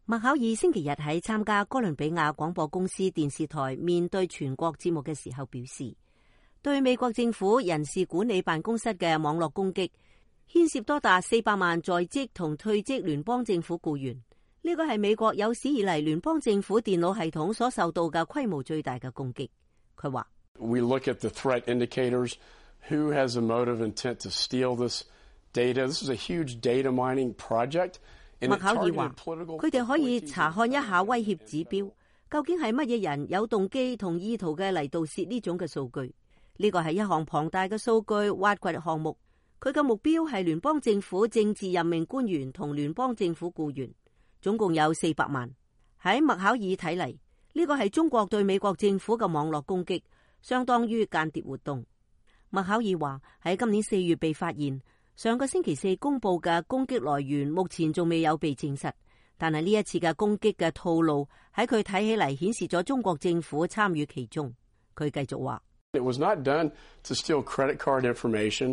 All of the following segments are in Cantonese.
麥考爾星期日喺參加哥倫比亞廣播公司電視台面對全國節目嘅時候表示，對美國政府人事管理辦公室嘅網絡攻擊牽涉多達400萬在職同退職聯邦政府僱員，呢個係美國有史以嚟聯邦政府電腦系統所受到嘅規模最大嘅攻擊。佢話 We look at the threat indicators, who has a motive intent to steal this data. This is a huge data mining project. 麥考爾話佢哋可以查看一下威脅指標，究竟係乜嘢人有動機同意圖嘅嚟盜竊呢種嘅數據。呢個係一項龐大嘅數據挖掘項目，佢嘅目標係聯邦政府政治任命官員同聯邦政府僱員，總共有400萬。喺麥考爾睇嚟，呢個係中國對美國政府嘅網絡攻擊，相當於間諜活動。麥考爾話喺今年4月被發現，上個星期4公布嘅攻擊來源目前仲未有被證實，但係呢一次嘅攻擊嘅套路喺佢睇起嚟顯示咗中國政府參與其中。佢繼續話 It was not done to steal credit card information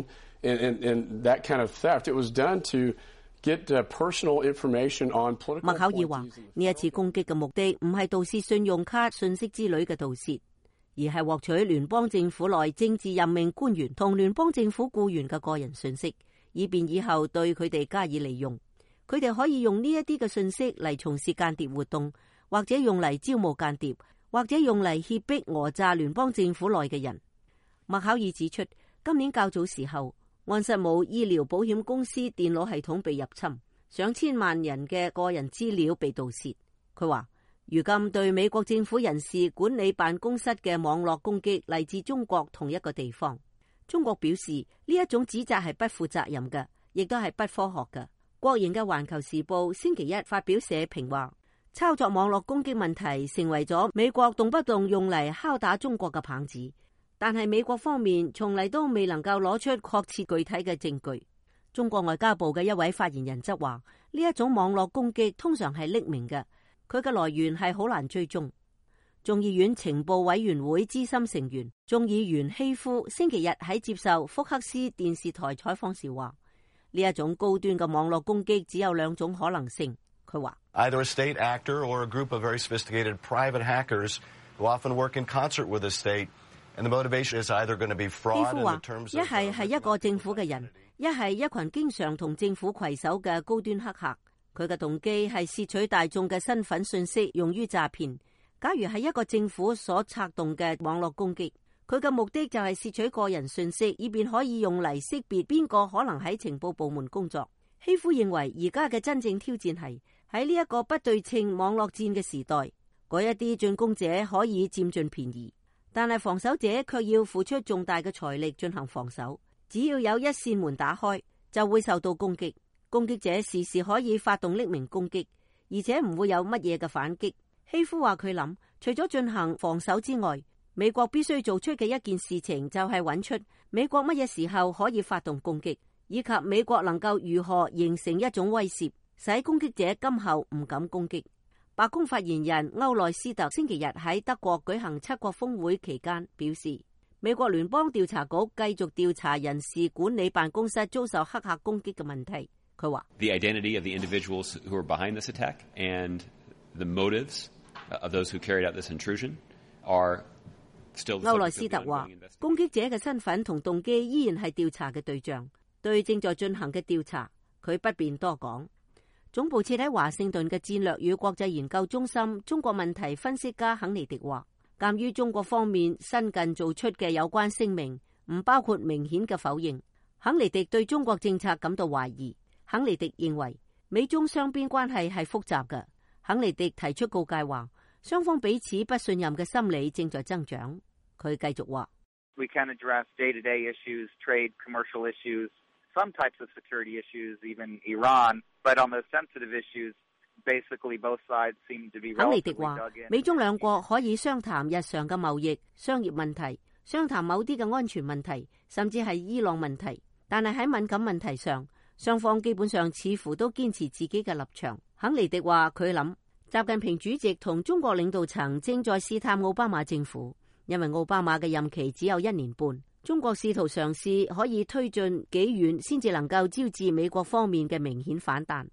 and that kind of theft. It was done to get personal information on political. 麥考爾話呢一次攻擊嘅目的唔係盜竊信用卡信息之類嘅盜竊，而係獲取聯邦政府內政治任命官員同聯邦政府僱員嘅個人信息，以便以後對佢哋加以利用。佢哋可以用呢一啲嘅信息嚟從事間諜活動，或者用嚟招募間諜，或者用嚟脅迫訛詐聯邦政府內嘅人。麥考爾指出，今年較早時候，安瑟姆醫療保險公司電腦系統被入侵，上千萬人嘅個人資料被盜竊。佢話如今對美國政府人事管理辦公室嘅網絡攻擊嚟自中國同一個地方。中國表示呢一種指責係不負責任嘅，亦都係不科學嘅。國營嘅環球時報星期一發表社評話，操作網絡攻擊問題成為咗美國動不動用嚟敲打中國嘅棒子，但係美國方面從嚟都未能夠攞出確切具體嘅證據。中國外交部嘅一位發言人則話，呢一種網絡攻擊通常係匿名嘅，佢嘅來源係好難追蹤。眾議院情報委員會資深成員眾議員希夫星期日喺接受福克斯電視台採訪時話，呢一種高端嘅網絡攻擊只有2種可能性。佢話 Either a state actor or a group of very sophisticated private hackers who often work in concert with the state, and the motivation is either going to be fraud in the terms of 一係一個政府嘅人，一係一群經常同政府攜手嘅高端黑客，佢嘅動機係竊取大眾嘅身份信息用於詐騙。假如係一個政府所策動嘅網絡攻擊，佢嘅目的就係竊取個人信息，以便可以用嚟識別邊個可能喺情報部門工作。希夫認為而家嘅真正挑戰係喺呢一個不對稱網絡戰嘅時代，嗰一啲進攻者可以佔盡便宜，但係防守者卻要付出重大嘅財力進行防守。只要有一扇門打開，就會受到攻擊。攻擊者時時可以發動匿名攻擊，而且唔會有乜嘢嘅反擊。希夫話佢諗，除咗進行防守之外，美國必須做出嘅一件事情就係揾出美國乜嘢時候可以發動攻擊，以及美國能夠如何形成一種威懾，使攻擊者今後唔敢攻擊。白宮發言人歐內斯特星期日喺德國舉行7國峰會期間表示，美國聯邦調查局繼續調查人事管理辦公室遭受黑客攻擊嘅問題。佢話 The identity of the individuals who are behind this attack and the motives of those who carried out this intrusion are still. 歐內斯特話，攻擊者嘅身份同動機依然係調查嘅對象，對正在進行嘅調查，佢不便多講。總部設喺華盛頓嘅戰略與國際研究中心中國問題分析家肯尼迪話，鑒於中國方面新近做出嘅有關聲明唔包括明顯嘅否認，肯尼迪對中國政策感到懷疑。肯尼迪認為美中雙邊關係係複雜嘅。肯尼迪提出告誡話，雙方彼此不信任嘅心理正在增長。佢繼續話 We can address day-to-day issues, trade, commercial issues, some types of security issues, even Iran, but on the sensitive issues, basically both sides seem to be relatively dug in. 肯尼迪話，美中兩國可以商談日常嘅貿易、商業問題，商談某啲嘅安全問題，甚至係伊朗問題，但係喺敏感問題上，雙方基本上似乎都堅持自己嘅立場。肯尼迪話佢諗，習近平主席同中國領導層正在試探奧巴馬政府，因為奧巴馬嘅任期只有1年半，中國試圖嘗試可以推進幾遠先至能夠招致美國方面嘅明顯反彈。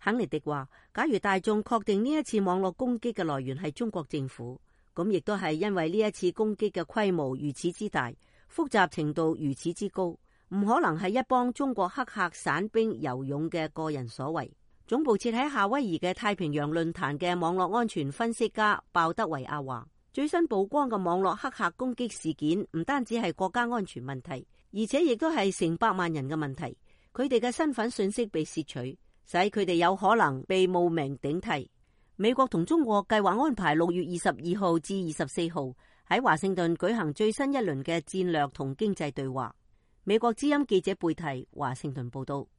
肯尼迪話，假如大眾確定呢一次網絡攻擊嘅來源係中國政府，咁亦都係因為呢一次攻擊嘅規模如此之大，複雜程度如此之高，唔可能係一幫中國黑客散兵游勇嘅個人所為。總部設喺夏威夷嘅太平洋論壇嘅網絡安全分析家鮑德維亞話，最新曝光嘅網絡黑客攻擊事件唔單止係國家安全問題，而且亦都係成百萬人嘅問題。佢哋嘅身份信息被竊取，使佢哋有可能被冒名頂替。美國同中國計劃安排6月22號至24號喺華盛頓舉行最新一輪嘅戰略同經濟對話。美國之音記者貝蒂華盛頓報道。